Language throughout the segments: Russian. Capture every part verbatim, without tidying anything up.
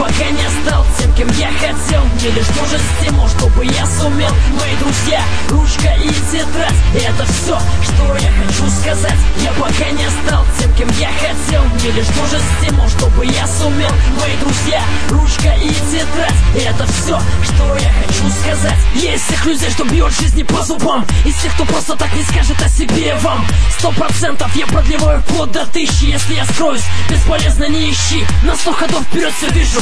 пока не стал тем, кем я хотел. Мне лишь нужен стимул, чтобы я сумел. Мои друзья, ручка и тетрадь, это все, что я хочу сказать. Я пока не стал тем, кем я хотел. Мне лишь нужен стимул, чтобы я сумел. Мои друзья, ручка и тетрадь, это все, что я хочу сказать. Я из тех людей, что бьет жизни по зубам, из тех, кто просто так не скажет о себе вам. Сто процентов я продлеваю вплоть до тысячи. Если я скроюсь, бесполезно не ищи. На сто ходов вперед все вижу.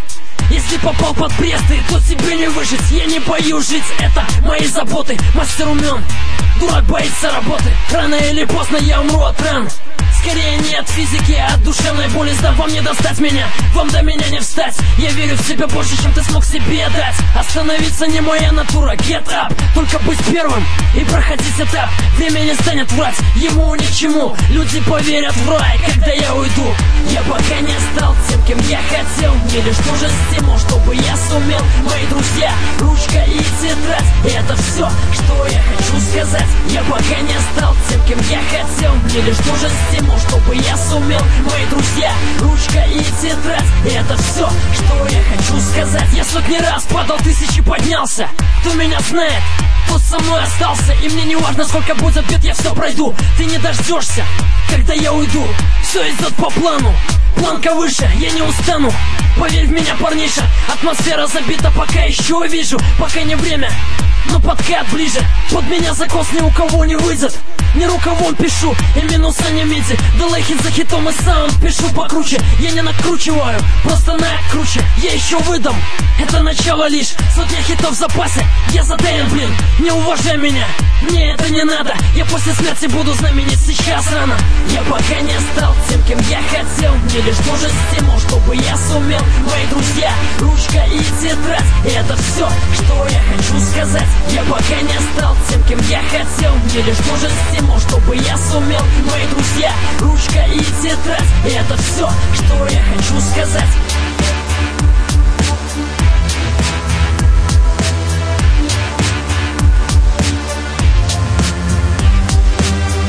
Если попал под престы, то тебе не выжить. Я не боюсь жить, это мои заботы. Мастер умен, дурак боится работы. Рано или поздно я умру от ран. Скорее не от физики, а от душевной боли. Сдав, вам не достать меня, вам до меня не встать. Я верю в себя больше, чем ты смог себе дать. Остановиться не моя натура, get up. Только быть первым и проходить этап. Время не станет врать, ему ни к чему. Люди поверят в рай, когда я уйду. Я пока не стал тем, кем я хотел. Мне лишь нужен стимул, чтобы я сумел. Мои друзья, ручка и тетрадь, это все, что я хочу сказать. Я пока не стал тем, кем я хотел. Мне лишь нужен стимул, чтобы я сумел. Мои друзья, ручка и тетрадь, это все, что я хочу сказать. Я сотни раз падал, тысячи поднялся. Кто меня знает, тот со мной остался. И мне не важно, сколько будет бед, я все пройду. Ты не дождешься, когда я уйду. Все идет по плану, планка выше, я не устану. Поверь в меня, парниша, атмосфера забита, пока еще вижу. Пока не время, но подкат ближе. Под меня закос ни у кого не выйдет. Не рукавом пишу, и минуса не види. Делай хит за хитом и саунд пишу покруче. Я не накручиваю, просто накруче. Я еще выдам, это начало лишь. Сотня хитов в запасе, я затеян, блин. Не уважай меня, мне это не надо. Я после смерти буду знаменит, сейчас рано. Я пока не стал тем, кем я хотел. Мне лишь нужен стимул, чтобы я сумел. Мои друзья, ручка и тетрадь, это все, что я хочу сказать. Я пока не стал тем, кем я хотел. Мне лишь нужен стимул, чтобы я сумел. Мои друзья, ручка и тетрадь, это все, что я хочу сказать.